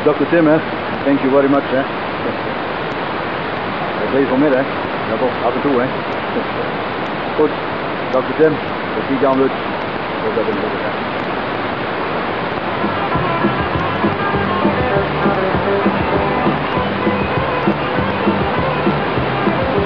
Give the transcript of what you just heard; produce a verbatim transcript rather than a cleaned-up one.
dokter Tim, hè. Thank you very much, hè. Deze vanmiddag, ja, toch, af en toe, hè. Goed, dokter Tim, dat zie je dan dus. Dat is het.